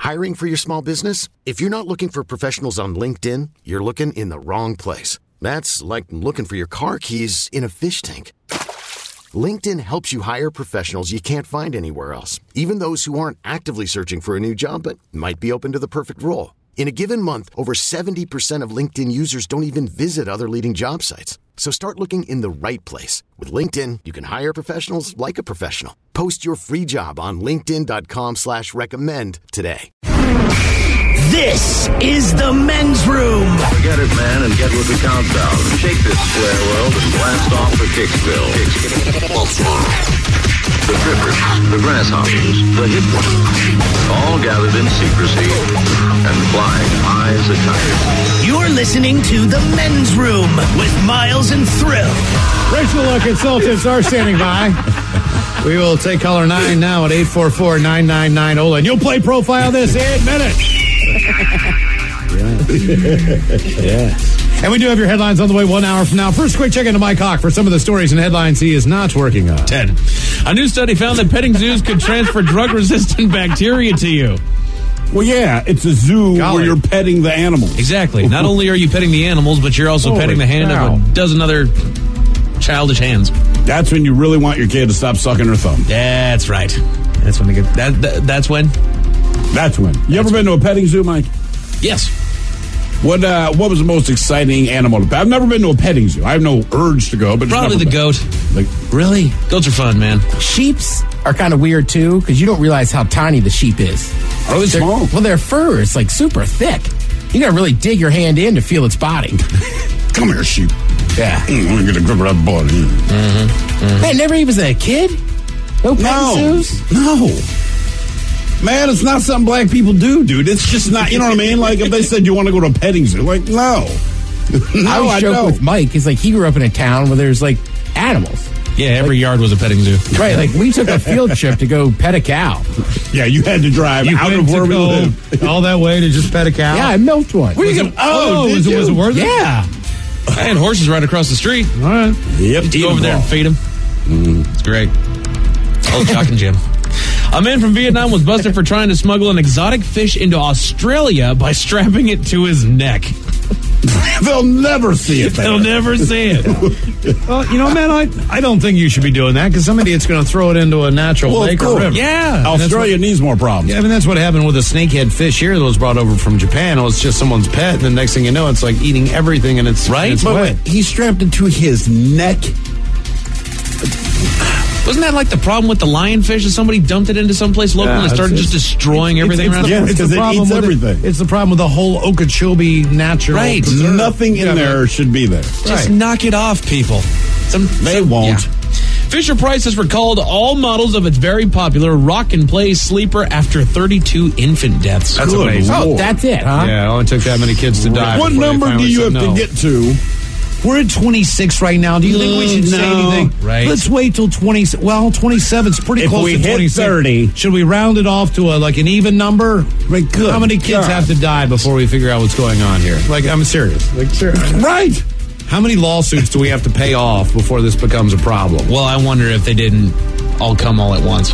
Hiring for your small business? If you're not looking for professionals on LinkedIn, you're looking in the wrong place. That's like looking for your car keys in a fish tank. LinkedIn helps you hire professionals you can't find anywhere else, even those who aren't actively searching for a new job but might be open to the perfect role. In a given month, over 70% of LinkedIn users don't even visit other leading job sites. So start looking in the right place. With LinkedIn, you can hire professionals like a professional. Post your free job on linkedin.com/recommend today. This is the men's room. Forget it, man, and get with the countdown. Shake this square world and blast off for Kicksville. The trippers, the grasshoppers, the hip ones, all gathered in secrecy and flying high as a kite. You're listening to the men's room with Miles and Thrill. Rachel Consultants are standing by. We will take caller 9 now at 844-999-OLA. And you'll play profile this in minutes. Yes. And we do have your headlines on the way 1 hour from now. First, quick check into Mike Hawk for some of the stories and headlines he is not working on. 10. A new study found that petting zoos could transfer drug-resistant bacteria to you. Well, yeah, it's a zoo where you're petting the animals. Exactly. Not only are you petting the animals, but you're also petting the hand of a dozen other childish hands. That's when you really want your kid to stop sucking her thumb. That's right. That's when they get that's when. That's when. You ever been to a petting zoo, Mike? Yes. What was the most exciting animal to pet? I've never been to a petting zoo. I have no urge to go, but probably the goat. Like, really? Goats are fun, man. Sheeps are kind of weird too because you don't realize how tiny the sheep is. Are they small? Well, their fur is like super thick. You gotta really dig your hand in to feel its body. Come here, sheep. Yeah. Let me get a grip of that body. Man, never even as a kid? No petting zoos? No. Man, it's not something black people do, dude. It's just not, you know what I mean? Like, if they said you want to go to a petting zoo, like, no. I always joke with Mike. It's like he grew up in a town where there's, like, animals. Yeah, every yard was a petting zoo. Right, like, we took a field trip to go pet a cow. Yeah, you had to drive out of where we live. All that way to just pet a cow? Yeah, I milked one. Was it worth it? Yeah. I had horses right across the street. All right. Yep. Just go over there and feed them. It's great. Old Jock and Jim. A man from Vietnam was busted for trying to smuggle an exotic fish into Australia by strapping it to his neck. They'll never see it. They'll never see it. Well, you know, man, I don't think you should be doing that because some idiot's going to throw it into a natural lake or river. Yeah. Australia needs more problems. Yeah, I mean, that's what happened with a snakehead fish here that was brought over from Japan. It was just someone's pet, and the next thing you know, it's like eating everything in its right. In its way. Wait, he strapped it to his neck. Wasn't that like the problem with the lionfish? That somebody dumped it into someplace local and started just destroying everything around? Yeah, because it eats everything. It's the problem with the whole Okeechobee natural. Right. Preserve. Nothing in there should be there. Just knock it off, people. They won't. Yeah. Fisher-Price has recalled all models of its very popular Rock and Play sleeper after 32 infant deaths. That's amazing. Oh, that's it, huh? Yeah, it only took that many kids to die. What number do you have to get to? We're at 26 right now. Do you think we should say anything? Right. Let's wait till 20. Well, 27's pretty If close we to hit 26. 30. Should we round it off to an even number? Like, good How many kids God. have to die before we figure out what's going on here? Like, I'm serious. Right. How many lawsuits do we have to pay off before this becomes a problem? Well, I wonder if they didn't all come all at once.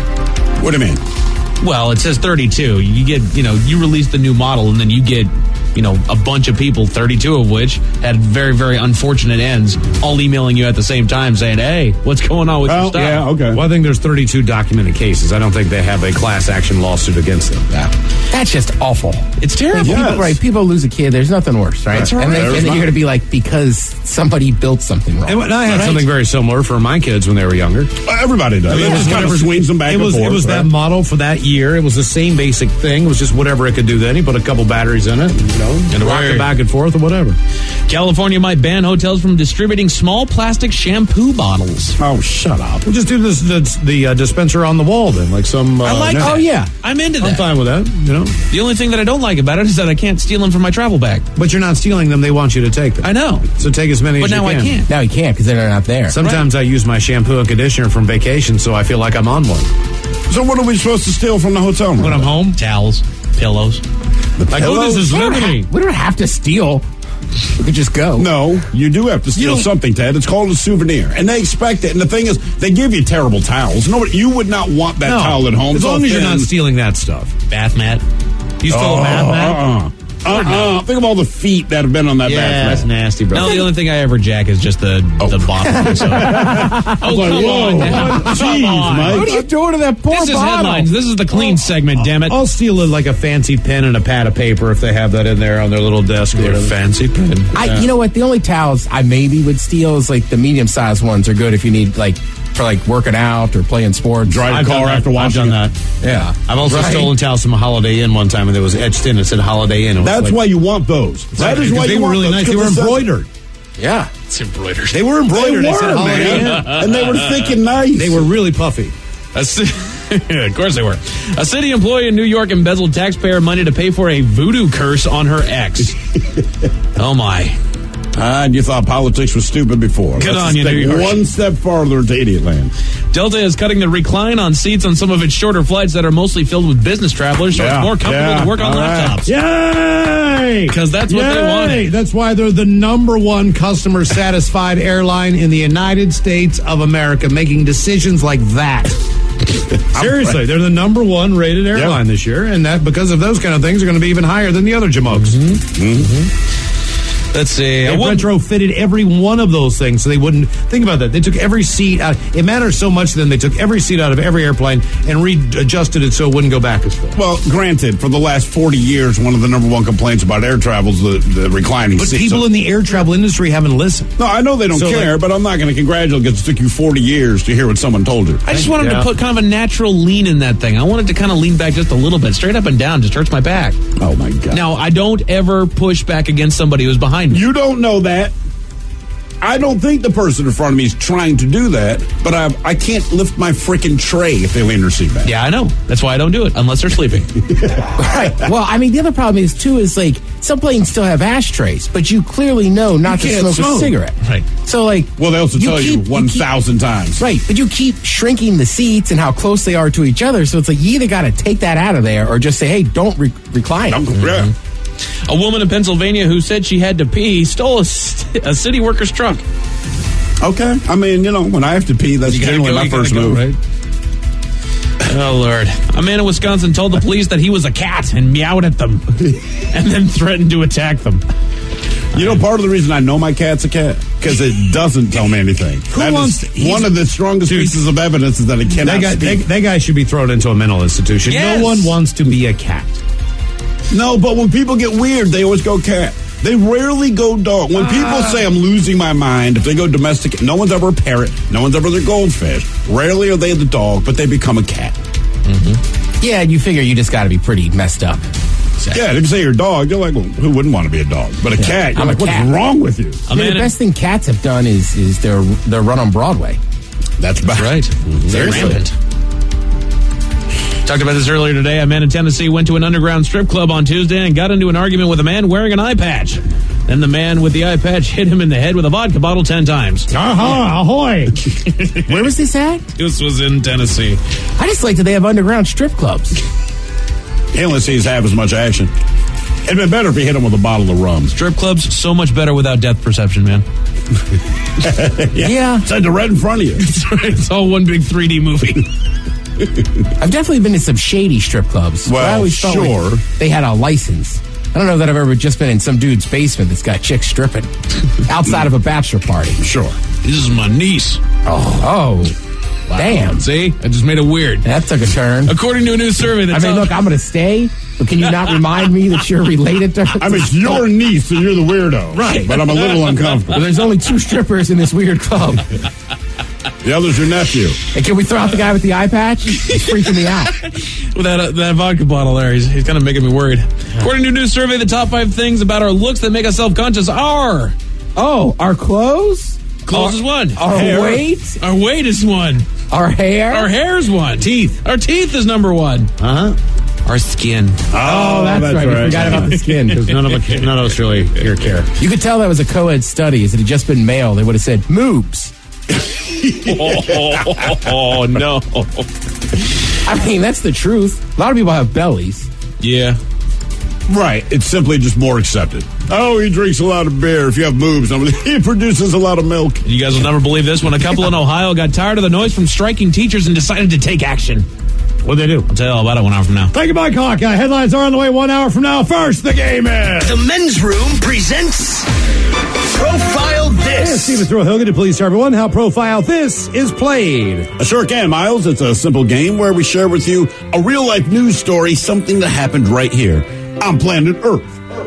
What do you mean? Well, it says 32. You get, you release the new model and then you get, a bunch of people, 32 of which had very, very unfortunate ends, all emailing you at the same time saying, hey, what's going on with your stuff? Yeah, okay. Well, I think there's 32 documented cases. I don't think they have a class action lawsuit against them. That's just awful. It's terrible. Yes. People lose a kid. There's nothing worse, right? That's right. And then you're going to be like, because somebody built something wrong. And I had something very similar for my kids when they were younger. Everybody does. It just kind of swings them back and forth. It was that model for that year. It was the same basic thing. It was just whatever it could do then. He put a couple batteries in it, and rock it back and forth or whatever. California might ban hotels from distributing small plastic shampoo bottles. Oh, shut up. We'll just do the dispenser on the wall then, like some... I like that. Oh, yeah. I'm into that. I'm fine with that, The only thing that I don't like about it is that I can't steal them from my travel bag. But you're not stealing them. They want you to take them. I know. So take as many But as you now can. I can't. Now you can't because they're not there. Sometimes I use my shampoo and conditioner from vacation, so I feel like I'm on one. So what are we supposed to steal from the hotel room? When I'm home, towels, pillows. Like, oh, this is we liberty. don't have to steal. We could just go. No, you do have to steal something, Ted. It's called a souvenir. And they expect it. And the thing is, they give you terrible towels. You would not want that towel at home. As long as you're not stealing that stuff. Bath mat. You still a Matt? Think of all the feet that have been on that Yeah, that's bathroom. nasty, bro. No, the only thing I ever jack is just the bottom. So. Oh, come on. now. Jeez, Mike. What are you doing to that poor This is bottle? headlines. This is the clean segment, damn it. I'll steal like a fancy pen and a pad of paper if they have that in there on their little desk. Or whatever. fancy pen. You know what? The only towels I maybe would steal is like the medium-sized ones are good if you need for working out or playing sports. Drive a car after I've washing done it. that. Yeah. I've also Right. stolen towels from a Holiday Inn one time, and it was etched in. It said Holiday Inn. That's why you want those. That is why they you were want really those, nice. They 'cause were it says- embroidered. Yeah. It's embroidered. They were embroidered. They They said were, Holiday Inn. man. And they were thick and nice. They were really puffy. Of course they were. A city employee in New York embezzled taxpayer money to pay for a voodoo curse on her ex. Oh, my. And you thought politics was stupid before. Good Let's on you, take New York. one step farther to idiot land. Delta is cutting the recline on seats on some of its shorter flights that are mostly filled with business travelers, so it's more comfortable to work on all right. laptops. Yay! Because that's what they wanted. That's why they're the number one customer satisfied airline in the United States of America, making decisions like that. Seriously, they're the number one rated airline this year, and that because of those kind of things are going to be even higher than the other jamokes. Let's see. They retrofitted every one of those things so they wouldn't think about that. They took every seat out. It matters so much to them. They took every seat out of every airplane and readjusted it so it wouldn't go back as far. Well, granted, for the last 40 years, one of the number one complaints about air travel is the reclining But seats. people in the air travel industry haven't listened. No, I know they don't So, care, but I'm not going to congratulate because it took you 40 years to hear what someone told you. I just wanted to put kind of a natural lean in that thing. I wanted to kind of lean back just a little bit. Straight up and down just hurts my back. Oh, my God. Now, I don't ever push back against somebody who's behind me. You don't know that. I don't think the person in front of me is trying to do that, but I can't lift my freaking tray if they lean their seat back. Yeah, I know. That's why I don't do it, unless they're sleeping. Right. Well, I mean, the other problem is, too, is some planes still have ashtrays, but you clearly know not to can't smoke a smoke. cigarette. Right. So, Well, they also tell you 1,000 times. Right, but you keep shrinking the seats and how close they are to each other, so it's you either got to take that out of there or just say, hey, don't recline. Yeah. A woman in Pennsylvania who said she had to pee stole a city worker's truck. Okay. I mean, when I have to pee, that's You gotta generally go, my you gotta first go, move. right? Oh, Lord. A man in Wisconsin told the police that he was a cat and meowed at them and then threatened to attack them. Part of the reason I know my cat's a cat, because it doesn't tell me anything. One of the strongest pieces of evidence is that it cannot speak. That guy should be thrown into a mental institution. Yes. No one wants to be a cat. No, but when people get weird, they always go cat. They rarely go dog. When people say I'm losing my mind, if they go domestic, no one's ever a parrot. No one's ever the goldfish. Rarely are they the dog, but they become a cat. Mm-hmm. Yeah, you figure you just got to be pretty messed up. Yeah, if you say you're a dog, you're like, well, who wouldn't want to be a dog? But a cat, you're I'm like, a what's cat. wrong with you? I mean, the best thing cats have done is their run on Broadway. That's bad. Right. They're rampant. Talked about this earlier today. A man in Tennessee went to an underground strip club on Tuesday and got into an argument with a man wearing an eye patch. Then the man with the eye patch hit him in the head with a vodka bottle 10 times. Ahoy! Where was this at? This was in Tennessee. I just like that they have underground strip clubs. Tennessee's have as much action. It'd been better if he hit him with a bottle of rum. Strip clubs, so much better without depth perception, man. Yeah. It's like the red in front of you. It's all one big 3D movie. I've definitely been to some shady strip clubs. Well, I always felt sure. like they had a license. I don't know that I've ever just been in some dude's basement that's got chicks stripping outside of a bachelor party. Sure. This is my niece. Oh. Damn. See? I just made it weird. That took a turn. According to a new survey I mean, look, I'm going to stay, but can you not remind me that you're related to her? I mean, it's your niece, so you're the weirdo. Right. But I'm a little uncomfortable. Well, there's only 2 strippers in this weird club. The other's your nephew. And can we throw out the guy with the eye patch? He's freaking me out. with that vodka bottle there, he's kind of making me worried. According to a new survey, the top 5 things about our looks that make us self-conscious are... Oh, our clothes? Clothes is one. Our weight? Our weight is one. Our hair? Our hair's one. Teeth. Our teeth is number 1. Our skin. Oh, that's right. We forgot about the skin. Because none of us really here care. You could tell that was a co-ed study. If it had just been male, they would have said, moobs. Oh, no. I mean, that's the truth. A lot of people have bellies. Yeah. Right. It's simply just more accepted. Oh, he drinks a lot of beer. If you have moves, he produces a lot of milk. You guys will never believe this. When a couple in Ohio got tired of the noise from striking teachers and decided to take action. What'd they do? I'll tell you all about it 1 hour from now. Thank you, Mike Hawkeye. Headlines are on the way 1 hour from now. First, the game is... The Men's Room presents Profile This. Yes, Steven Thrill-Hilgen to please tell everyone how Profile This is played. I sure can, Miles. It's a simple game where we share with you a real-life news story, something that happened right here on planet Earth.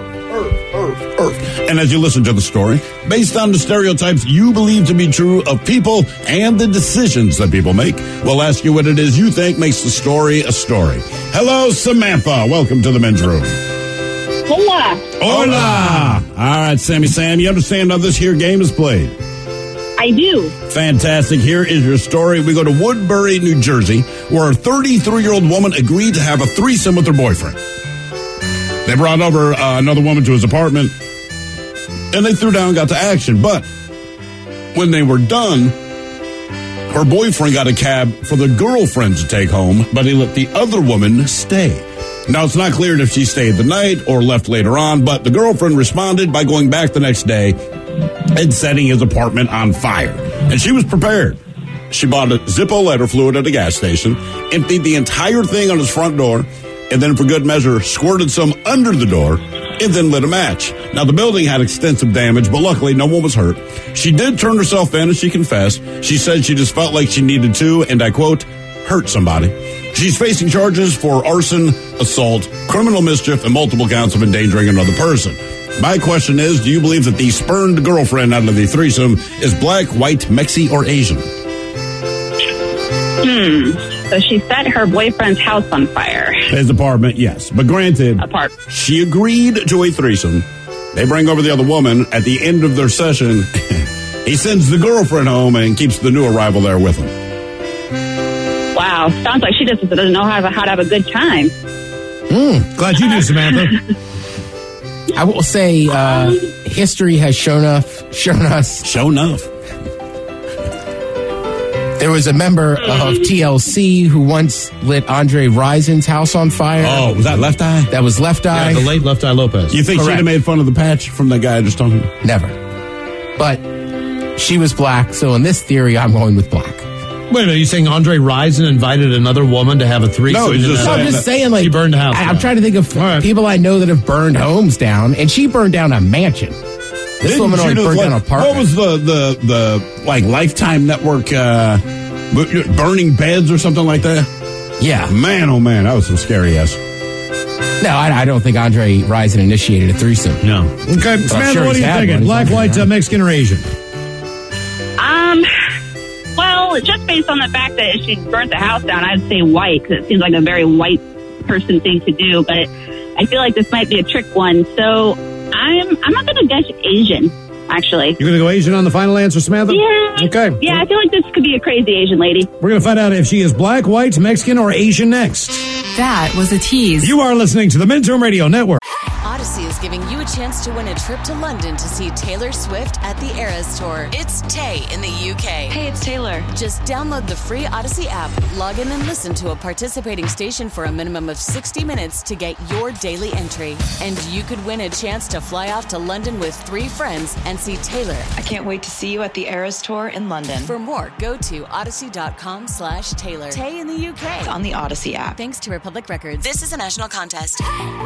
And as you listen to the story, based on the stereotypes you believe to be true of people and the decisions that people make, we'll ask you what it is you think makes the story a story. Hello, Samantha. Welcome to the Men's Room. Hola. Hola. All right, Sammy Sam, you understand how this here game is played? I do. Fantastic. Here is your story. We go to Woodbury, New Jersey, where a 33-year-old woman agreed to have a threesome with her boyfriend. They brought over another woman to his apartment, and they threw down and got to action. But when they were done, her boyfriend got a cab for the girlfriend to take home, but he let the other woman stay. Now, it's not clear if she stayed the night or left later on, but the girlfriend responded by going back the next day and setting his apartment on fire. And she was prepared. She bought a Zippo lighter fluid at a gas station, emptied the entire thing on his front door, and then for good measure squirted some under the door and then lit a match. Now, the building had extensive damage, but luckily no one was hurt. She did turn herself in, and she confessed. She said she just felt like she needed to, and I quote, hurt somebody. She's facing charges for arson, assault, criminal mischief, and multiple counts of endangering another person. My question is, do you believe that the spurned girlfriend out of the threesome is black, white, Mexi, or Asian? So she set her boyfriend's house on fire. His apartment, yes. But granted, she agreed to a threesome. They bring over the other woman. At the end of their session, he sends the girlfriend home and keeps the new arrival there with him. Wow. Sounds like she just doesn't know how to have a good time. Glad you do, Samantha. I will say history has shown us. There was a member of TLC who once lit Andre Rison's house on fire. Oh, was that Left Eye? That was Left Eye. Yeah, the late Left Eye Lopez. You think she'd have made fun of the patch from that guy I just talking about? Never. But she was black, so in this theory, I'm going with black. Wait a minute, you saying Andre Rison invited another woman to have a threesome? No, I'm just saying, like, she burned a house I'm trying to think of people I know that have burned homes down, and she burned down a mansion. This woman only burned down an apartment. What was the like Lifetime Network burning beds or something like that? Yeah. Man, oh man, that was some scary ass. No, I don't think Andre Rison initiated a threesome. No. Okay, Samantha, what are you thinking? Black, white, Mexican, or Asian? Well, just based on the fact that she burnt the house down, I'd say white, because it seems like a very white person thing to do. But I feel like this might be a trick one. So I'm not going to guess Asian, actually. You're going to go Asian on the final answer, Samantha? Yeah. Okay. Yeah, I feel like this could be a crazy Asian lady. We're going to find out if she is black, white, Mexican, or Asian next. That was a tease. You are listening to the Men's Room Radio Network. Odyssey is giving you a chance to win a trip to London to see Taylor Swift at the Eras Tour. It's Tay in the UK. Hey, it's Taylor. Just download the free Odyssey app, log in and listen to a participating station for a minimum of 60 minutes to get your daily entry. And you could win a chance to fly off to London with 3 friends and see Taylor. I can't wait to see you at the Eras Tour in London. For more, go to odyssey.com/Taylor. Tay in the UK. It's on the Odyssey app. Thanks to Republic Records. This is a national contest.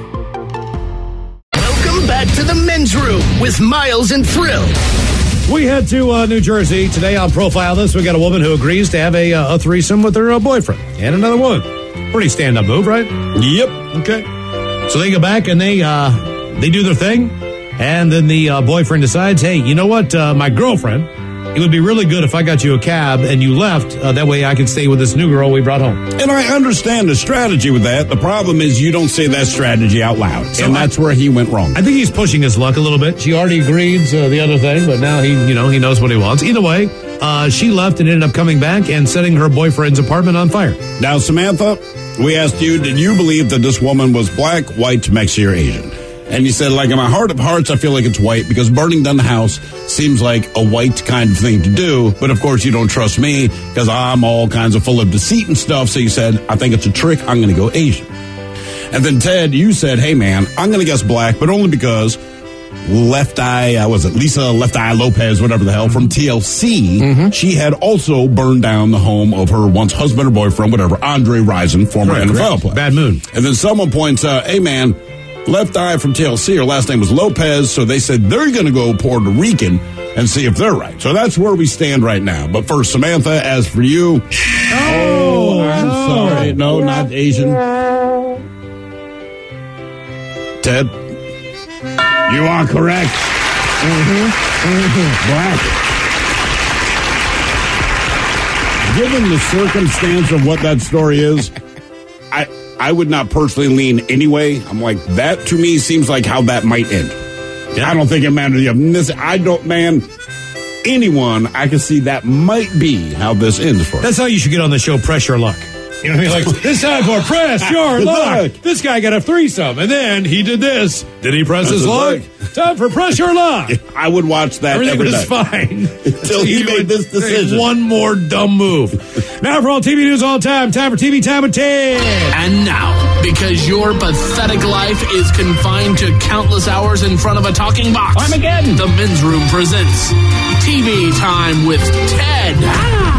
Welcome back to the Men's Room with Miles and Thrill. We head to New Jersey. Today on Profile This, we got a woman who agrees to have a threesome with her boyfriend and another woman. Pretty stand-up move, right? Yep. Okay. So they go back and they do their thing, and then the boyfriend decides, hey, you know what, my girlfriend, it would be really good if I got you a cab and you left. That way I can stay with this new girl we brought home. And I understand the strategy with that. The problem is you don't say that strategy out loud. So and that's where he went wrong. I think he's pushing his luck a little bit. She already agreed to the other thing, but now he knows what he wants. Either way, she left and ended up coming back and setting her boyfriend's apartment on fire. Now, Samantha, we asked you, did you believe that this woman was black, white, Mexican, or Asian? And you said, like, in my heart of hearts, I feel like it's white because burning down the house seems like a white kind of thing to do. But, of course, you don't trust me because I'm all kinds of full of deceit and stuff. So you said, I think it's a trick. I'm going to go Asian. And then, Ted, you said, hey, man, I'm going to guess black, but only because Left Eye, was it Lisa Left Eye Lopez, whatever the hell, from TLC. She had also burned down the home of her once husband or boyfriend, whatever, Andre Rison, former NFL player. Bad Moon. And then someone points out, hey man, Left Eye from TLC, her last name was Lopez, so they said they're going to go Puerto Rican and see if they're right. So that's where we stand right now. But first, Samantha, as for you... Oh, I'm sorry. No, not Asian. Ted? You are correct. Black. Given the circumstance of what that story is, I would not personally lean anyway. I'm like, that to me seems like how that might end. Yeah. I don't think it matters. I don't, man. Anyone, I can see that might be how this ends for. That's how you should get on the show, Press Your Luck. You know what I mean? Like, this time for Press Your Luck. This guy got a threesome, and then he did this. Did he press his luck? Time for Press Your Luck. I would watch that Everything every was day. fine. Until he made this decision. One more dumb move. Now for all TV news all time for TV Time with Ted. And now, because your pathetic life is confined to countless hours in front of a talking box, Armageddon, the Men's Room presents TV Time with Ted.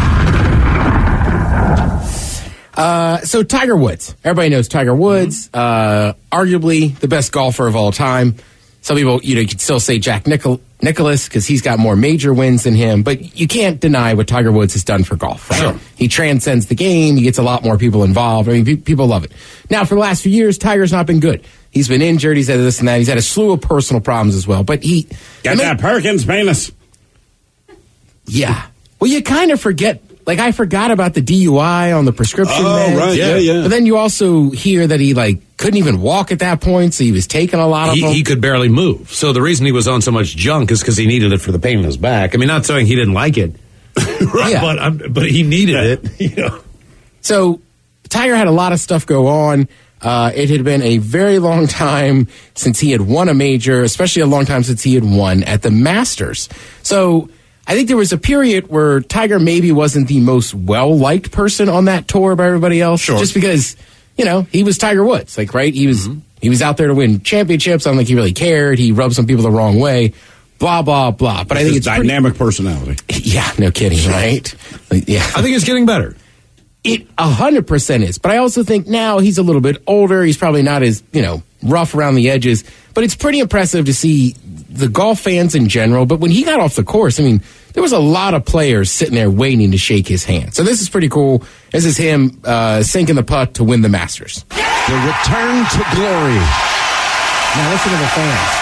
So Tiger Woods. Everybody knows Tiger Woods. Arguably the best golfer of all time. Some people, you could still say Jack Nicklaus because he's got more major wins than him. But you can't deny what Tiger Woods has done for golf. Right? Sure. He transcends the game. He gets a lot more people involved. I mean, people love it. Now, for the last few years, Tiger's not been good. He's been injured. He's had this and that. He's had a slew of personal problems as well. But he got that Perkins penis. Yeah. Well, you kind of forget. Like, I forgot about the DUI on the prescription meds. Oh, right, yeah. But then you also hear that he, couldn't even walk at that point, so he was taking a lot of them. He could barely move. So the reason he was on so much junk is because he needed it for the pain in his back. I mean, not saying he didn't like it, right? Yeah. But he needed it, you know. So Tiger had a lot of stuff go on. It had been a very long time since he had won a major, especially a long time since he had won at the Masters. So I think there was a period where Tiger maybe wasn't the most well-liked person on that tour by everybody else. Sure. Just because, he was Tiger Woods. Right? He was out there to win championships. I don't think he really cared. He rubbed some people the wrong way. Blah, blah, blah. But I think it's dynamic personality. Yeah, no kidding, right? Yeah. I think it's getting better. It 100% is. But I also think now he's a little bit older. He's probably not as, rough around the edges. But it's pretty impressive to see the golf fans in general. But when he got off the course, there was a lot of players sitting there waiting to shake his hand. So this is pretty cool. This is him sinking the putt to win the Masters. The return to glory. Now listen to the fans.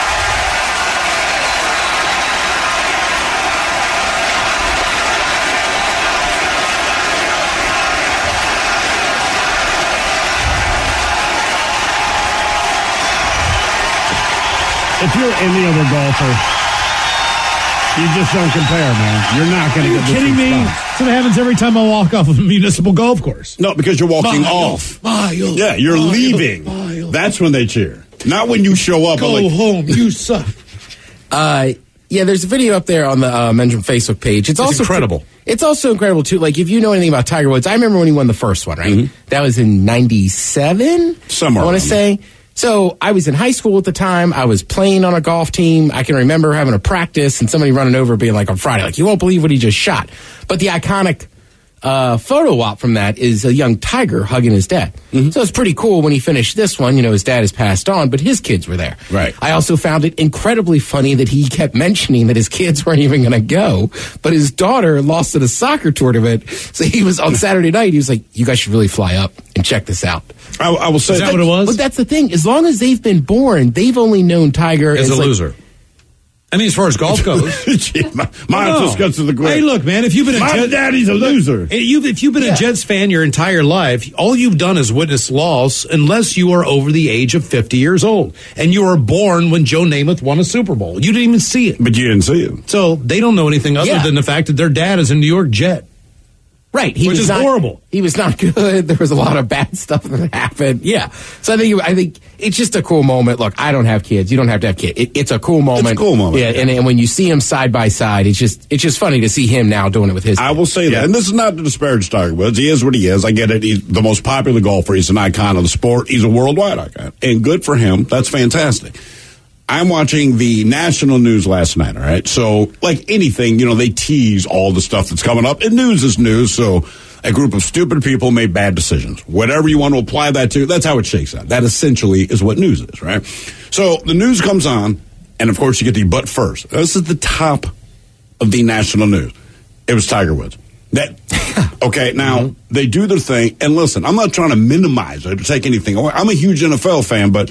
If you're any other golfer, you just don't compare, man. You're not going to get this. Are you kidding me? That's what happens every time I walk off of a municipal golf course. No, because you're walking off. Miles, yeah, you're leaving. That's when they cheer. Not when you show up. Go home. You suck. Yeah, there's a video up there on the Men's Room Facebook page. It's also incredible. It's also incredible, too. If you know anything about Tiger Woods, I remember when he won the first one, right? Mm-hmm. That was in 97? Somewhere I want to say. So I was in high school at the time. I was playing on a golf team. I can remember having a practice and somebody running over being on Friday, you won't believe what he just shot. But the iconic photo op from that is a young Tiger hugging his dad. Mm-hmm. So it's pretty cool when he finished this one. His dad has passed on, but his kids were there. Right. I also found it incredibly funny that he kept mentioning that his kids weren't even going to go, but his daughter lost at a soccer tournament. So he was on Saturday night. He was like, you guys should really fly up and check this out. I will say is that what it was? But that's the thing. As long as they've been born, they've only known Tiger as a loser. As far as golf goes, mine just goes to the grave. Hey, look, man, if you've been my daddy's a loser. If you've been a Jets fan your entire life, all you've done is witness loss, unless you are over the age of 50 years old and you were born when Joe Namath won a Super Bowl. You didn't even see it, but you didn't see it. So they don't know anything other than the fact that their dad is a New York Jet. Right, which is horrible. He was not good. There was a lot of bad stuff that happened. Yeah, so I think it's just a cool moment. Look, I don't have kids. You don't have to have kids. It's a cool moment. It's a cool moment. Yeah, and when you see him side by side, it's just funny to see him now doing it with his. I will say that, and this is not to disparage Tiger Woods. He is what he is. I get it. He's the most popular golfer. He's an icon of the sport. He's a worldwide icon, and good for him. That's fantastic. I'm watching the national news last night, all right? So, like anything, they tease all the stuff that's coming up. And news is news, so a group of stupid people made bad decisions. Whatever you want to apply that to, that's how it shakes out. That essentially is what news is, right? So, the news comes on, and of course you get the but first. This is the top of the national news. It was Tiger Woods. Okay, now, they do their thing, and listen, I'm not trying to minimize it or take anything away. I'm a huge NFL fan, but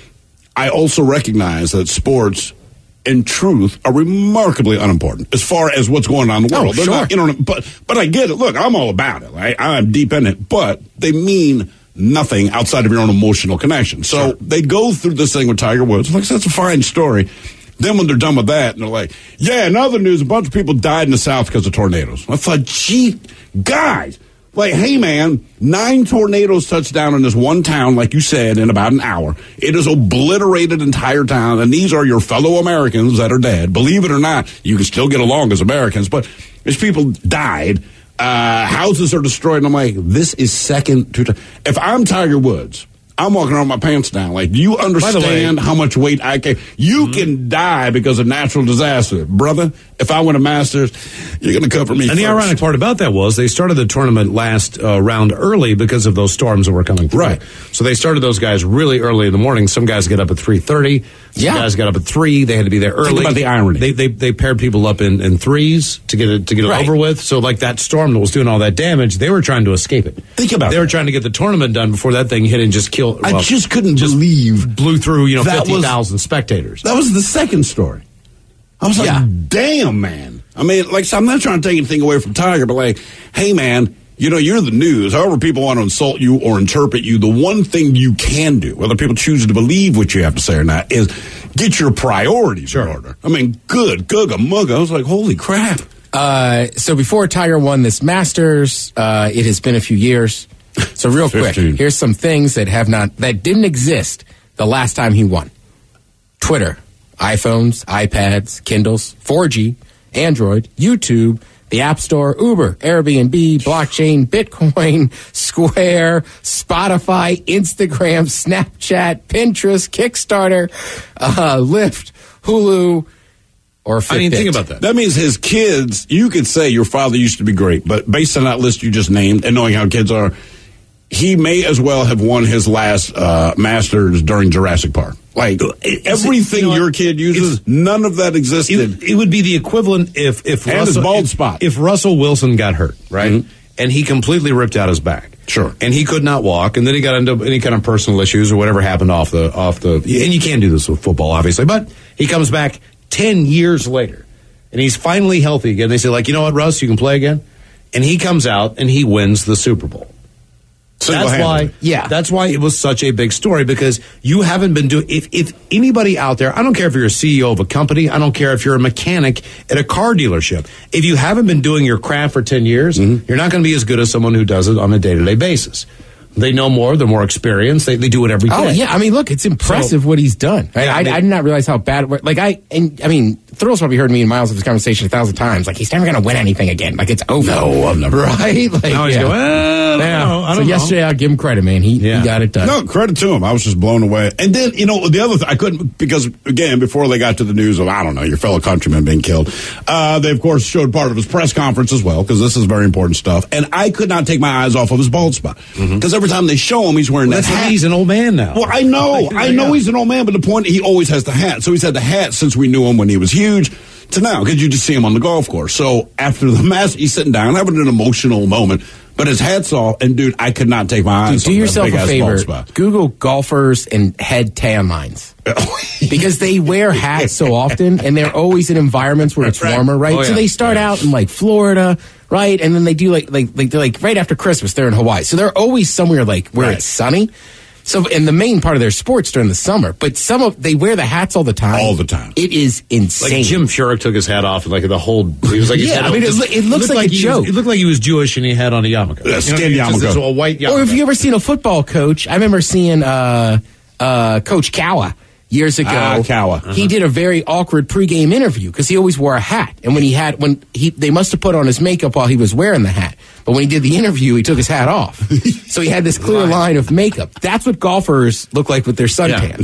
I also recognize that sports, in truth, are remarkably unimportant as far as what's going on in the world. Oh, sure. Not, but I get it. Look, I'm all about it. Right? I'm deep in it. But they mean nothing outside of your own emotional connection. So they go through this thing with Tiger Woods. Like, that's a fine story. Then when they're done with that, and they're like, yeah, in other news, a bunch of people died in the South because of tornadoes. I thought, gee, guys. Like, hey, man, 9 tornadoes touched down in this one town, like you said, in about an hour. It has obliterated the entire town, and these are your fellow Americans that are dead. Believe it or not, you can still get along as Americans, but these people died. Houses are destroyed, and I'm like, this is second to... If I'm Tiger Woods, I'm walking around with my pants down. Like, do you understand how much weight I can... You can die because of natural disaster. Brother, if I win a Masters, you're going to cover me And the ironic part about that was they started the tournament last round early because of those storms that were coming through. Right. So they started those guys really early in the morning. Some guys get up at 3:30. Some guys got up at 3. They had to be there early. Think about the irony. They paired people up in threes to get it over with. So like that storm that was doing all that damage, they were trying to escape it. Think about They were trying to get the tournament done before that thing hit and just killed. I just couldn't believe blew through 50,000 spectators. That was the second story. I was like, damn, man. I mean, like, so I'm not trying to take anything away from Tiger, but like, hey, man, you're the news. However people want to insult you or interpret you, the one thing you can do, whether people choose to believe what you have to say or not, is get your priorities in order. I mean, good, googa, mugga. I was like, holy crap. So before Tiger won this Masters, it has been a few years. So real quick, here's some things that didn't exist the last time he won. Twitter, iPhones, iPads, Kindles, 4G, Android, YouTube, the App Store, Uber, Airbnb, blockchain, Bitcoin, Square, Spotify, Instagram, Snapchat, Pinterest, Kickstarter, Lyft, Hulu, or Fitbit. I mean, think about that. That means his kids, you could say your father used to be great, but based on that list you just named and knowing how kids are, he may as well have won his last Masters during Jurassic Park. Like, everything your kid uses, none of that existed. It would be the equivalent if Russell Wilson got hurt, right? Mm-hmm. And he completely ripped out his back. Sure. And he could not walk, and then he got into any kind of personal issues or whatever happened off the and you can't do this with football, obviously, but he comes back 10 years later, and he's finally healthy again. They say, like, you know what, Russ, you can play again? And he comes out, and he wins the Super Bowl. That's why it was such a big story, because you haven't been doing, if anybody out there, I don't care if you're a CEO of a company, I don't care if you're a mechanic at a car dealership, if you haven't been doing your craft for 10 years, you're not going to be as good as someone who does it on a day-to-day basis. They know more, they're more experienced, they do it every day. Oh, yeah, I mean, look, it's impressive what he's done. I did not realize how bad, Thrills probably heard me and Miles have this conversation 1,000 times. Like, he's never going to win anything again. Like, it's over. No, I've never. Right? Like, now he's going, I don't know. Yesterday, I'll give him credit, man. He got it done. No, credit to him. I was just blown away. And then, the other thing, I couldn't, because, again, before they got to the news of, I don't know, your fellow countrymen being killed, they, of course, showed part of his press conference as well, because this is very important stuff. And I could not take my eyes off of his bald spot. Because every time they show him, he's wearing that hat. He's an old man now. Well, I know he's an old man, but the point, he always has the hat. So he's had the hat since we knew him when he was huge to now, because you just see him on the golf course. So after the match, he's sitting down, having an emotional moment, but his hat's off, and dude, I could not take my eyes off do yourself that a favor. Google golfers and head tan lines. Because they wear hats so often, and they're always in environments where it's warmer, right? Oh, so they start out in like Florida, right? And then they do like right after Christmas, they're in Hawaii. So they're always somewhere like where it's sunny. So, and the main part of their sports during the summer, but they wear the hats all the time. All the time. It is insane. Like Jim Furyk took his hat off, and like the whole, he was like, it looks like a joke. It looked like he was Jewish, and he had on a yarmulke. Skin yarmulke. It's a white yarmulke. Or if you ever seen a football coach, I remember seeing Coach Cowher years ago. He did a very awkward pregame interview because he always wore a hat, and they must have put on his makeup while he was wearing the hat. But when he did the interview, he took his hat off. So he had this clear line of makeup. That's what golfers look like with their suntans.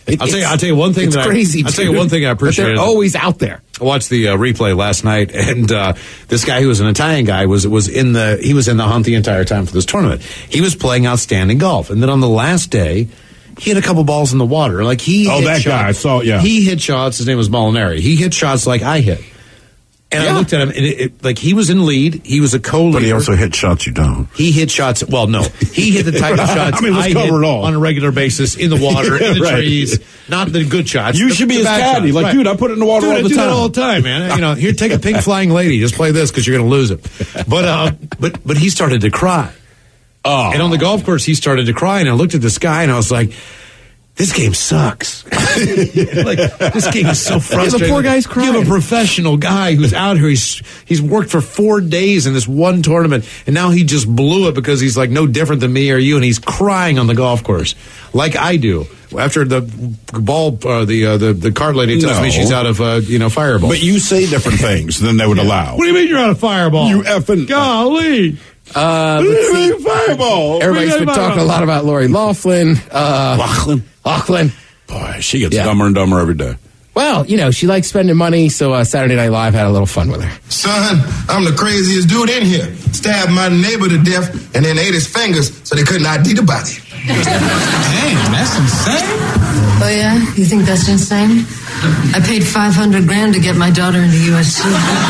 I'll tell you one thing. It's crazy. I'll tell you one thing I appreciate. They're always out there. I watched the replay last night, and this guy who was an Italian guy was in the hunt the entire time for this tournament. He was playing outstanding golf, and then on the last day, he hit a couple balls in the water. Like he hit that shots. guy I saw. Yeah, he hit shots. His name was Molinari. He hit shots like I hit. And I looked at him, and like he was in lead. He was a co-leader. But he also hit shots you don't. He hit shots. Well, no. He hit the type of shots I hit on a regular basis in the water, in the trees. Not the good shots. You should be his caddy. Like, dude, I put it in the water all the time. I do that all the time, man. Here, take a pink flying lady. Just play this because you're going to lose it. But he started to cry. Oh. And on the golf course, he started to cry, and I looked at this guy, and I was like, this game sucks. This game is so frustrating. The poor guy's crying. You have a professional guy who's out here. He's worked for 4 days in this one tournament, and now he just blew it because he's like no different than me or you, and he's crying on the golf course like I do. After the ball, the cart lady tells me she's out of Fireball. But you say different things than they would allow. What do you mean you're out of Fireball? You effing golly. Fireball. Everybody's been talking a lot about Lori Loughlin. Loughlin. Boy, she gets dumber and dumber every day. Well, she likes spending money, so Saturday Night Live had a little fun with her. Son, I'm the craziest dude in here. Stabbed my neighbor to death and then ate his fingers so they couldn't ID the body. Damn, that's insane. Oh, yeah? You think that's insane? I paid $500,000 to get my daughter into USC.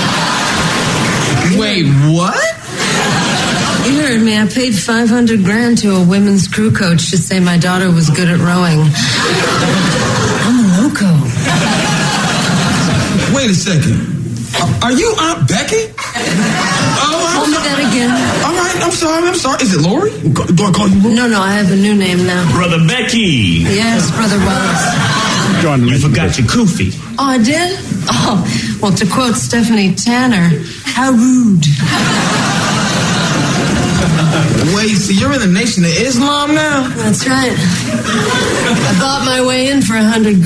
Wait, what? You heard me. I paid $500,000 to a women's crew coach to say my daughter was good at rowing. I'm a loco. Wait a second. Are you Aunt Becky? Call me that again. All right, I'm sorry. Is it Lori? Do I call you Lori? No, I have a new name now. Brother Becky. Yes, Brother Wallace. You forgot your kufi. Oh, I did? Oh, well, to quote Stephanie Tanner, how rude. Wait, so you're in the Nation of Islam now? That's right. I bought my way in for $100,000.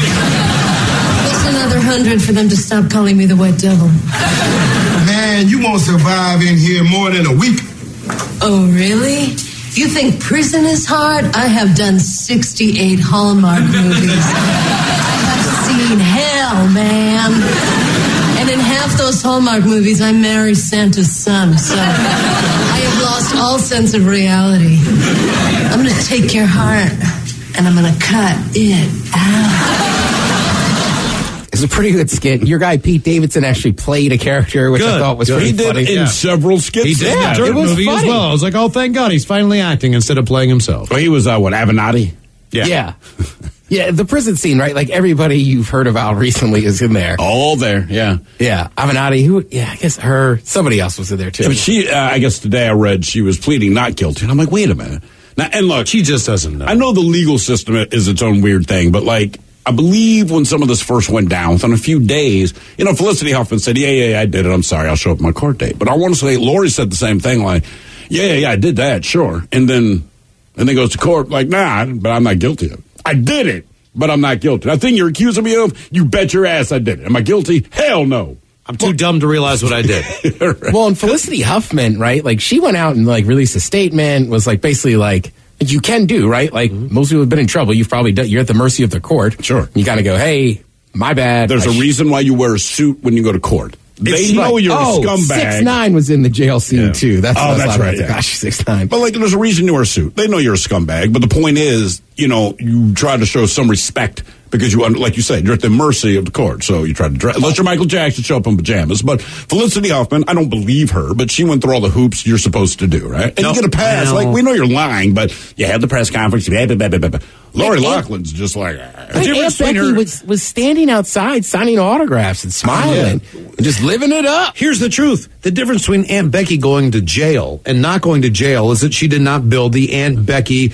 Just another 100 for them to stop calling me the White Devil. Man, you won't survive in here more than a week. Oh, really? You think prison is hard? I have done 68 Hallmark movies. I've seen hell, man. And in half those Hallmark movies, I marry Santa's son, so I have lost all sense of reality. I'm going to take your heart, and I'm going to cut it out. It's a pretty good skit. Your guy, Pete Davidson, actually played a character, which I thought was pretty funny. He did in several skits. He did Yeah, in the it was movie funny. as well. I was like, oh, thank God, he's finally acting instead of playing himself. Well, he was, Avenatti? Yeah. Yeah, the prison scene, right? Like everybody you've heard about recently is in there. All there, yeah. Yeah, Avenatti, I guess somebody else was in there too. Yeah, but she, I guess today I read she was pleading not guilty. And I'm like, wait a minute. Now, and look, she just doesn't know. I know the legal system is its own weird thing, but like, I believe when some of this first went down, within a few days, Felicity Huffman said, yeah, I did it. I'm sorry, I'll show up at my court date. But I want to say, Lori said the same thing, like, yeah, I did that, sure. And then goes to court, like, nah, but I'm not guilty of it. I did it, but I'm not guilty. That thing you're accusing me of, you bet your ass I did it. Am I guilty? Hell no. I'm too dumb to realize what I did. Right. Well, and Felicity Huffman, right? Like, she went out and, like, released a statement, was, like, basically, like, you can do, right? Like, most people have been in trouble. You've probably done, you're at the mercy of the court. Sure. You kind of go, hey, my bad. There's a reason why you wear a suit when you go to court. They know like, you're a scumbag. 6ix9ine was in the jail scene, too. That's right. Yeah. Gosh, 6ix9ine. But, like, there's a reason you wear a suit. They know you're a scumbag. But the point is, you try to show some respect because like you said, you're at the mercy of the court. So you try to dress. Unless you're Michael Jackson, show up in pajamas. But Felicity Huffman, I don't believe her, but she went through all the hoops you're supposed to do, right? And you get a pass. No. Like, we know you're lying, but you had the press conference. Lori Loughlin's just like... Aunt Becky was standing outside signing autographs and smiling and just living it up. Here's the truth. The difference between Aunt Becky going to jail and not going to jail is that she did not build the Aunt Becky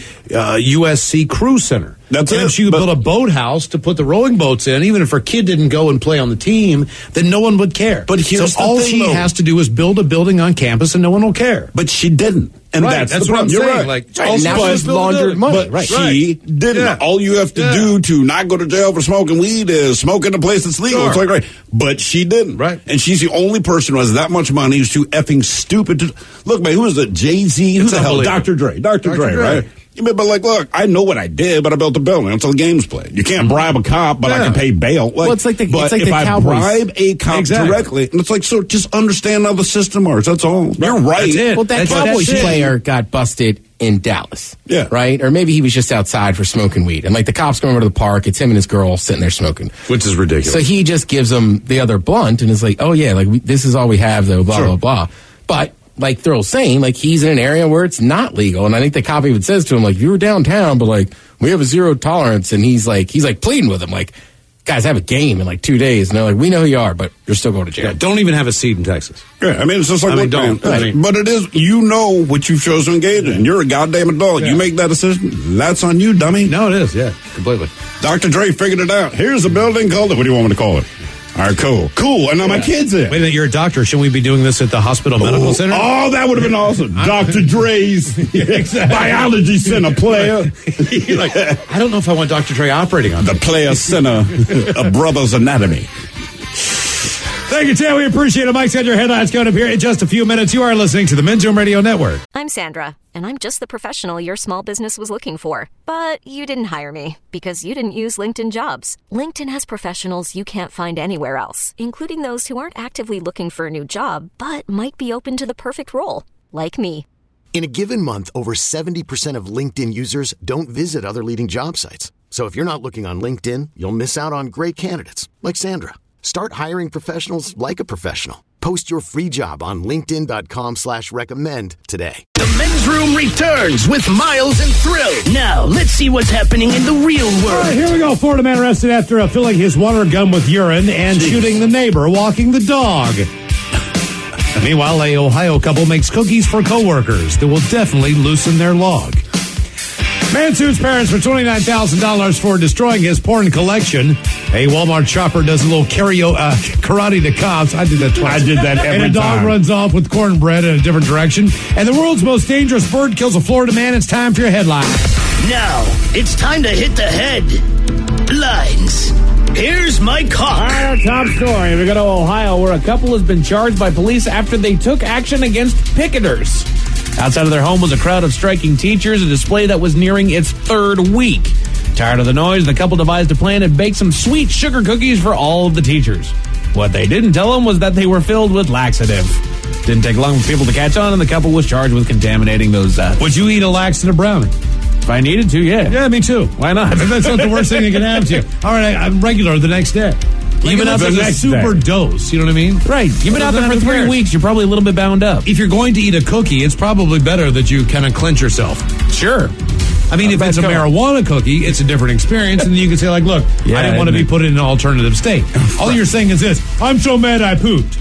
USC Crew Center. That's and it. if she built a boathouse to put the rowing boats in, even if her kid didn't go and play on the team, then no one would care. But here's so the all thing, she though. has to do is build a building on campus and no one will care. But she didn't. And Right, that's the what I'm problem. You're saying. right. Like, Right, all now she she's does is build a laundered building. money. But Right. she didn't. Yeah. All you have to do to not go to jail for smoking weed is smoke in a place that's legal. Sure. It's like, right. But she didn't. Right. And she's the only person who has that much money who's too effing stupid to... Look, man, who is it? Jay-Z? Who It's the hell? unbelievable. Dr. Dre. Dr. Dre, right? But like, look, I know what I did, but I built the building until the game's played. You can't bribe a cop, but I can pay bail. Like, well, it's like the if I Cowboys. bribe a cop directly, and it's like, so just understand how the system works. That's all. You're right. That's it. Well, that Cowboys player got busted in Dallas. Yeah. Right? Or maybe he was just outside for smoking weed. And like the cops go over to the park, it's him and his girl sitting there smoking. Which is ridiculous. So he just gives them the other blunt and is like, oh yeah, like this is all we have though, blah, blah, blah. But like Thrill's saying, like he's in an area where it's not legal. And I think the cop even says to him, like, you were downtown, but like we have a zero tolerance. And he's like pleading with him, like, guys, have a game in like 2 days. And they're like, we know who you are, but you're still going to jail. Yeah, don't even have a seat in Texas. Yeah, I mean, it's just like, don't. Man, but it is, you know what you've chosen to engage in. You're a goddamn adult. Yeah. You make that decision, that's on you, dummy. No, it is, yeah, completely. Dr. Dre figured it out. Here's a building called it. What do you want me to call it? All right, cool. And now my kid's in. Wait a minute, you're a doctor. Shouldn't we be doing this at the hospital medical center? Oh, that would have been awesome. Dr. Dre's biology center, player. Like, I don't know if I want Dr. Dre operating on the player center of Brothers Anatomy. Thank you, Tim. We appreciate it. Mike's got your headlines coming up here in just a few minutes. You are listening to the Men's Room Radio Network. I'm Sandra, and I'm just the professional your small business was looking for. But you didn't hire me because you didn't use LinkedIn Jobs. LinkedIn has professionals you can't find anywhere else, including those who aren't actively looking for a new job, but might be open to the perfect role, like me. In a given month, over 70% of LinkedIn users don't visit other leading job sites. So if you're not looking on LinkedIn, you'll miss out on great candidates like Sandra. Start hiring professionals like a professional. Post your free job on linkedin.com/recommend today. The Men's Room returns with Miles and Thrill. Now, let's see what's happening in the real world. All right, here we go. Florida man arrested after filling his water gun with urine and shooting the neighbor walking the dog. Meanwhile, a Ohio couple makes cookies for coworkers that will definitely loosen their log. Man sues parents for $29,000 for destroying his porn collection. A Walmart shopper does a little karate to cops. I did that twice. I did that every time. And a dog runs off with cornbread in a different direction. And the world's most dangerous bird kills a Florida man. It's time for your headline. Now, it's time to hit the headlines. Here's Mike Hawk. Our top story. We go to Ohio, where a couple has been charged by police after they took action against picketers. Outside of their home was a crowd of striking teachers, a display that was nearing its third week. Tired of the noise, the couple devised a plan and baked some sweet sugar cookies for all of the teachers. What they didn't tell them was that they were filled with laxative. Didn't take long for people to catch on, and the couple was charged with contaminating those. Would you eat a laxative brownie? If I needed to, yeah. Yeah, me too. Why not? That's not the worst thing that can happen to you. All right, I'm regular the next day. Even after the super dose, you know what I mean? Right. You've been out there for 3 weeks. You're probably a little bit bound up. If you're going to eat a cookie, it's probably better that you kind of clench yourself. Sure. I mean, if it's a marijuana cookie, it's a different experience, and then you can say, like, look, I didn't want to be put in an alternative state. All you're saying is this: I'm so mad I pooped.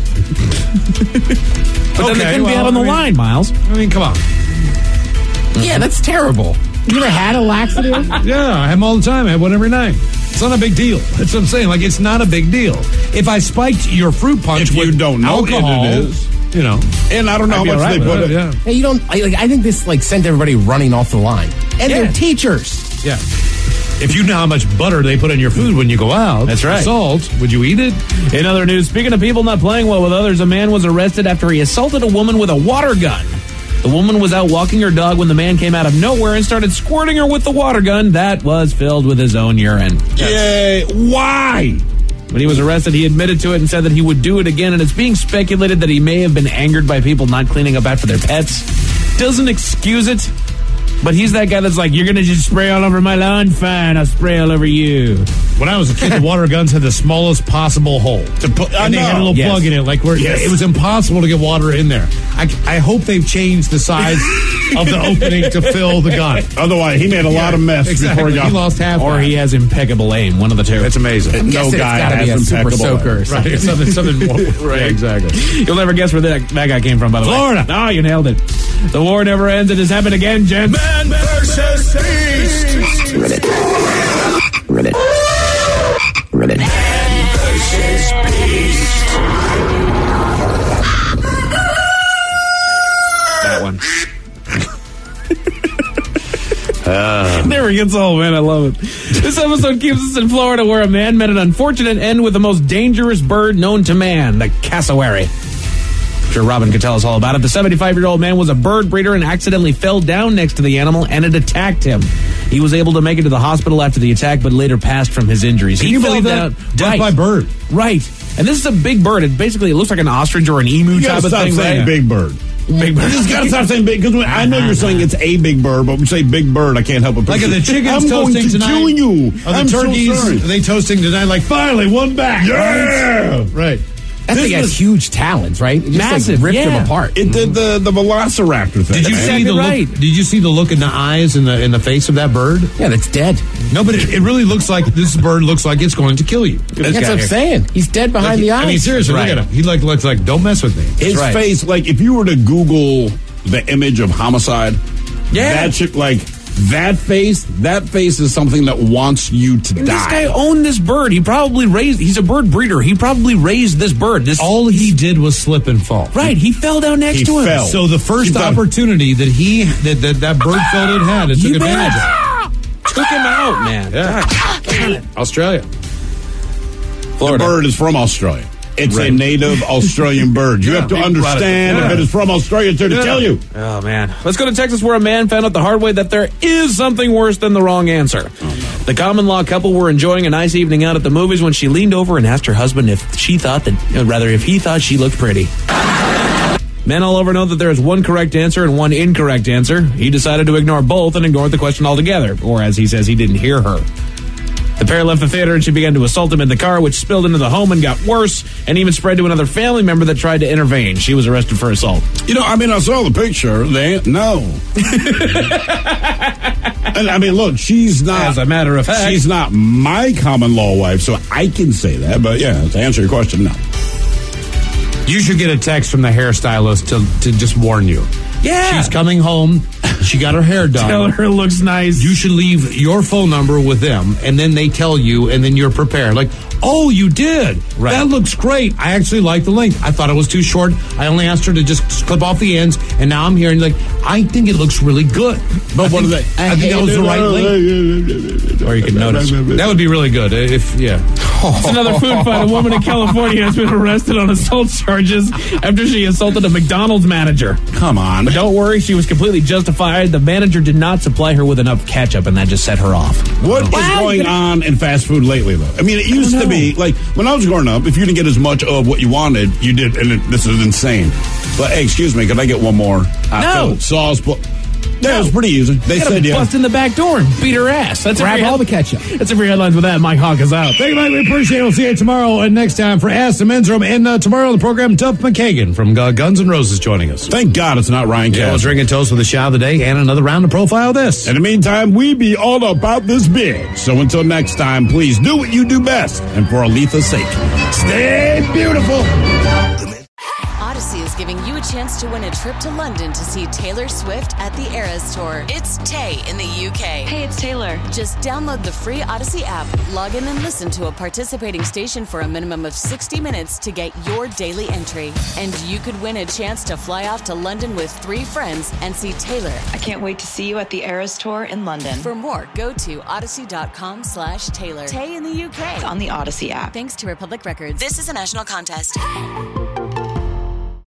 But then they couldn't be out on the line, Miles. I mean, come on. Yeah, that's terrible. You ever had a laxative? Yeah, I have them all the time. I have one every night. It's not a big deal. That's what I'm saying. Like, it's not a big deal. If I spiked your fruit punch with alcohol, it is. You know, and I don't know how much they put it. Yeah. Hey, you don't. I think this sent everybody running off the line, and they're teachers. Yeah. If you know how much butter they put in your food when you go out, that's right. Salt, would you eat it? In other news, speaking of people not playing well with others, a man was arrested after he assaulted a woman with a water gun. The woman was out walking her dog when the man came out of nowhere and started squirting her with the water gun that was filled with his own urine. Yay! Why? When he was arrested, he admitted to it and said that he would do it again, and it's being speculated that he may have been angered by people not cleaning up after their pets. Doesn't excuse it, but he's that guy that's like, you're going to just spray all over my lawn? Fine, I'll spray all over you. When I was a kid, the water guns had the smallest possible hole. And they had a little plug in it. Like it was impossible to get water in there. I hope they've changed the size of the opening to fill the gun. Otherwise, he made a lot of mess before he got... He lost half. Or he has impeccable aim. One of the two. That's amazing. No guy has be a super soaker. Right. Something more. Right, yeah, exactly. You'll never guess where that guy came from, by the way. Florida. No, you nailed it. The war never ends. It has happened again, gents. Man versus beast. Ribbit. Man versus beast. That one. Never gets old, man. I love it. This episode keeps us in Florida, where a man met an unfortunate end with the most dangerous bird known to man, the cassowary. Sure, Robin could tell us all about it. The 75-year-old man was a bird breeder and accidentally fell down next to the animal, and it attacked him. He was able to make it to the hospital after the attack, but later passed from his injuries. Can you believe that? Death by bird. Right. And this is a big bird. It looks like an ostrich or an emu type of thing. Saying big bird. Big bird. You just gotta stop saying big, because I know you're saying it's a big bird, but when you say big bird, I can't help it. Like, are the chickens I'm toasting going to tonight? kill you. Are the turkeys, are they toasting tonight? Like, finally, one back. Yeah. Right. That thing has huge talons, right? It just, Massive, ripped him apart. It did the velociraptor thing. Did you see the look? Did you see the look in the eyes and in the face of that bird? Yeah, that's dead. No, but it really looks like this bird looks like it's going to kill you. That's what I'm saying. He's dead behind the eyes. I mean, seriously, look at him. He looks like, don't mess with me. His face, like, if you were to Google the image of homicide, that shit, like, that face is something that wants you to die. This guy owned this bird. He's a bird breeder. He probably raised this bird. All he did was slip and fall. Right. He fell down next to him. Fell. So the first opportunity that bird felt it had, it took advantage of. Took him out, man. Yeah. Australia. Florida. The bird is from Australia. It's a native Australian bird. You have to understand if it is from Australia, it's there to tell you. Oh, man. Let's go to Texas, where a man found out the hard way that there is something worse than the wrong answer. The common law couple were enjoying a nice evening out at the movies when she leaned over and asked her husband if he thought she looked pretty. Men all over know that there is one correct answer and one incorrect answer. He decided to ignore both and ignored the question altogether, or as he says, he didn't hear her. The pair left the theater and she began to assault him in the car, which spilled into the home and got worse and even spread to another family member that tried to intervene. She was arrested for assault. I saw the picture. And I mean, look, she's not. As a matter of fact, she's not my common law wife, so I can say that. But yeah, to answer your question, no. You should get a text from the hairstylist to just warn you. Yeah. She's coming home. She got her hair done. Tell her it looks nice. You should leave your phone number with them, and then they tell you, and then you're prepared. Like, oh, you did. Right. That looks great. I actually like the length. I thought it was too short. I only asked her to just clip off the ends, and now I'm here, and like, I think it looks really good. But what are they? I think that was the right length. Or you can notice. That would be really good. It's another food fight. A woman in California has been arrested on assault charges after she assaulted a McDonald's manager. Come on. But don't worry, she was completely justified. The manager did not supply her with enough ketchup, and that just set her off. What is going on in fast food lately, though? I mean, it used to be, like, when I was growing up, if you didn't get as much of what you wanted, you did, and this is insane. But, hey, excuse me, could I get one more? No. Sauce. Yeah, it was pretty easy. They said bust in the back door and beat her ass. Grab all the ketchup. That's every headlines with that. Mike Hawk is out. Thank you, Mike. We appreciate it. We'll see you tomorrow and next time for Ask the Men's Room. And tomorrow on the program, Duff McKagan from Guns N' Roses joining us. Thank God it's not Ryan Castle. We'll drink and toast with a shout of the day and another round of Profile This. In the meantime, we be all about this bitch. So until next time, please do what you do best. And for Aletha's sake, stay beautiful. Odyssey is giving you a chance to win a trip to London to see Taylor Swift at the Eras Tour. It's Tay in the UK. Hey, it's Taylor. Just download the free Odyssey app, log in and listen to a participating station for a minimum of 60 minutes to get your daily entry. And you could win a chance to fly off to London with 3 friends and see Taylor. I can't wait to see you at the Eras Tour in London. For more, go to odyssey.com/Taylor. Tay in the UK. On the Odyssey app. Thanks to Republic Records. This is a national contest.